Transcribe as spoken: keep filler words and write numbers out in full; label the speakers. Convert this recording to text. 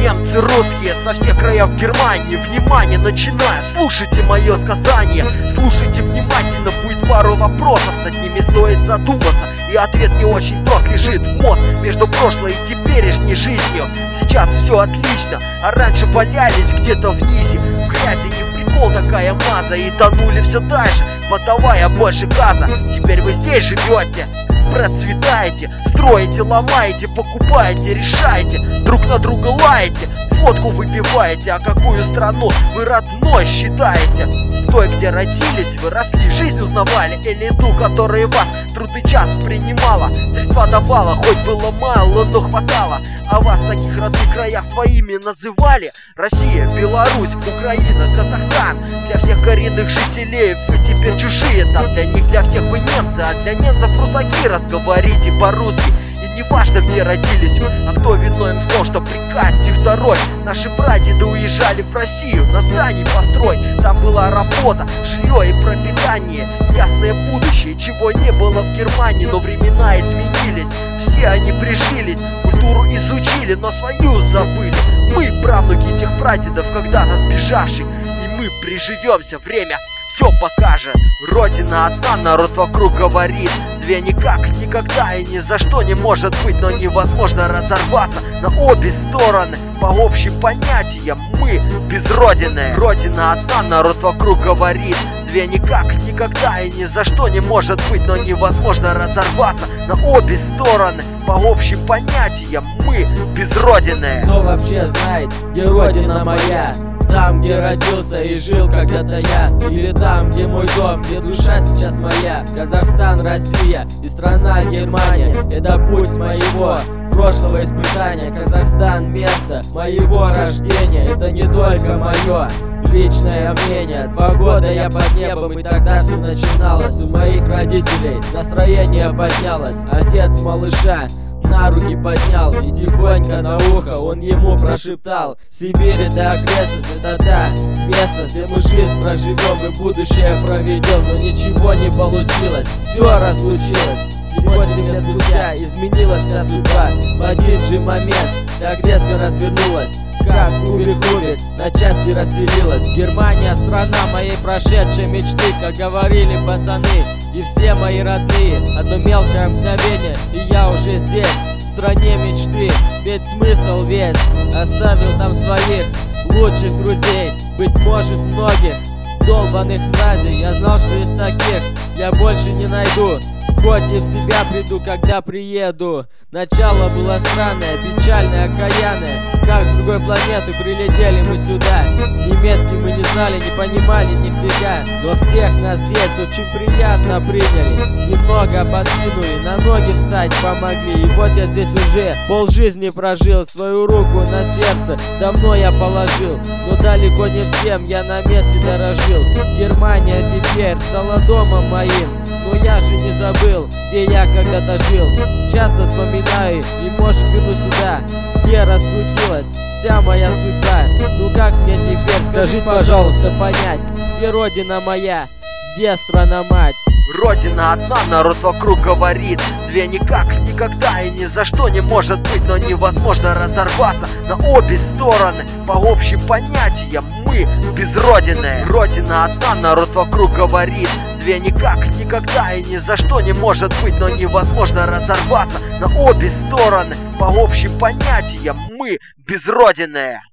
Speaker 1: немцы, русские со всех краев Германии. Внимание, начинаю, слушайте мое сказание. Слушайте внимательно, будет пару вопросов, над ними стоит задуматься. И ответ не очень прост, лежит мост между прошлой и теперешней жизнью. Сейчас все отлично, а раньше валялись где-то в низе, в грязи, не в прикол такая маза. И тонули все дальше, подавая больше газа. Теперь вы здесь живете, процветаете, строите, ломаете, покупаете, решаете, друг на друга лаете, водку выпиваете. А какую страну вы родной считаете? В той, где родились, вы росли, жизнь узнавали, или ту, которая вас в трудный час принимала, средства давала, хоть было мало, но хватало. А вас в таких родных краях своими называли? Россия, Беларусь, Украина, Казахстан. Для всех коренных жителей вы теперь чужие там. Для них, для всех вы немцы, а для немцев русаки. Разговорите по-русски, и не важно, где родились вы, а кто виновен в том, что при Кате второй наши прадеды уезжали в Россию на здании построй. Там была работа, жилье и пропитание, ясное будущее, чего не было в Германии. Но времена изменились, все они прижились, культуру изучили, но свою забыли. Мы правнуки тех прадедов, когда-то сбежавших, и мы приживемся, время все покажет. Родина одна, народ вокруг говорит. Две никак, никогда и ни за что не может быть, но невозможно разорваться на обе стороны. По общим понятиям мы без родины. Родина одна, народ вокруг говорит. Две никак, никогда и ни за что не может быть, но невозможно разорваться на обе стороны. По общим понятиям мы без родины.
Speaker 2: Кто вообще знает, где родина моя? Там, где родился и жил когда-то я, или там, где мой дом, где душа сейчас моя? Казахстан, Россия и страна Германия — это путь моего прошлого испытания. Казахстан — место моего рождения, это не только мое личное мнение. Два года я под небом, и тогда все начиналось. У моих родителей настроение поднялось. Отец малыша на руки поднял и тихонько на ухо он ему прошептал: Сибирь — это окрестность, это та место, где мы жизнь проживем и будущее проведем. Но ничего не получилось, все разлучилось. Восемь лет спустя изменилась вся судьба. В один же момент так резко развернулась, как кубик кубик на части разделилась. Германия — страна моей прошедшей мечты, как говорили пацаны и все мои родные. Одно мелкое мгновение, и я уже здесь, в стране мечты. Ведь смысл весь оставил там своих лучших друзей, быть может многих долбаных мразей. Я знал, что из таких я больше не найду, хоть и в себя приду, когда приеду. Начало было странное, печальное, окаянное. Как с другой планеты прилетели мы сюда. Немецкий мы не знали, не понимали нифига, но всех нас здесь очень приятно приняли. Немного подкинули, на ноги встать помогли. И вот я здесь уже полжизни прожил, свою руку на сердце давно я положил. Но далеко не всем я на месте дорожил. Германия теперь стала домом моим, но я же не забыл, где я когда-то жил. Часто вспоминаю и, может, вернусь сюда, где раскрутилась вся моя судьба. Ну как мне теперь, скажи, пожалуйста, понять, где родина моя, где страна-мать?
Speaker 1: Родина одна, народ вокруг говорит. Две никак, никогда и ни за что не может быть, но невозможно разорваться на обе стороны. По общим понятиям мы без родины. Родина одна, народ вокруг говорит. Две никак, никогда и ни за что не может быть, но невозможно разорваться на обе стороны. По общим понятиям мы без родины.